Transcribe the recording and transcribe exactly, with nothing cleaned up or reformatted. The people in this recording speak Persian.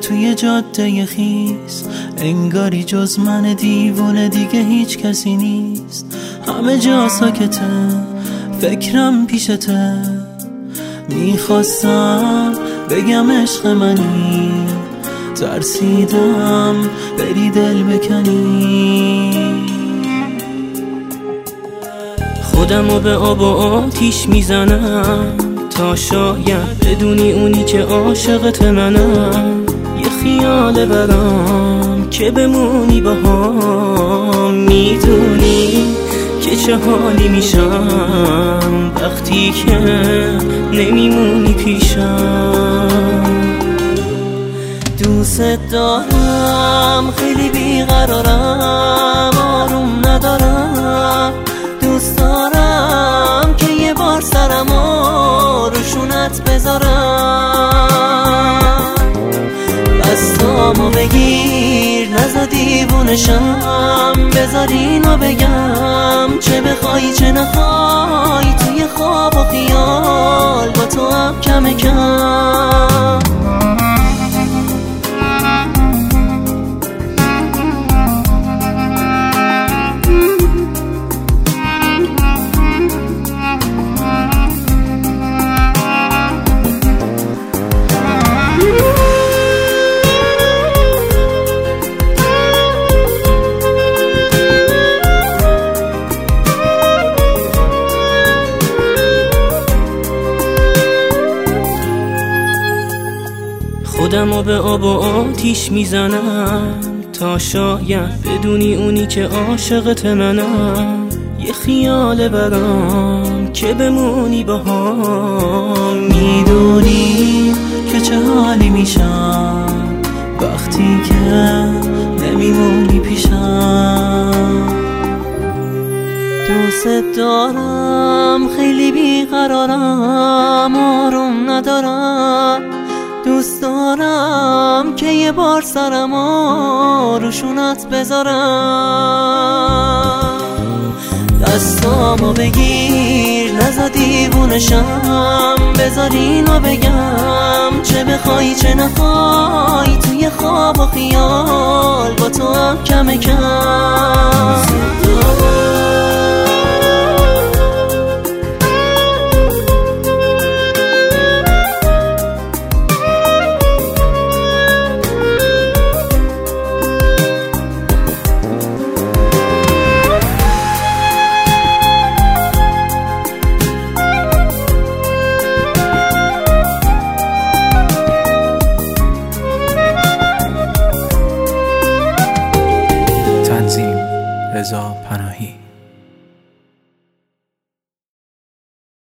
توی جاده خیس، انگاری جز من دیوونه دیگه هیچ کسی نیست. همه جا ساکته، فکرم پیشته، میخواستم بگم عشق منی، ترسیدم بری دل بکنی. خودمو به آب و آتیش میزنم تا شاید بدونی اونی که عاشقت منم. یه خیال برام که بمونی باهام، میدونی که چه حالی میشم وقتی که نمیمونی پیشم. دوست دارم، خیلی بیقرارم، آروم ندارم. دوست دارم که یه بار سرمو روشونت بذارم. دستامو بگیر، نزا دیوونشم، بذار اینو بگم، چه بخوای چه نخوای، توی خواب و خیال با تو هم کم کم. خودمو به آب و آتیش میزنم تا شاید بدونی اونی که عاشقت منم. یه خیال برام که بمونی باهام، میدونی که چه حالی میشم وقتی که نمیمونی پیشم. دوست دارم، خیلی بیقرارم، آروم ندارم. دوست دارم که یه بار سرمو روشونت بذارم. دستامو بگیر، نزا دیوونشم، بذار اینو بگم، چه بخوای چه نخوای، توی خواب و خیال با تو هم کم کم. رضا پناهی.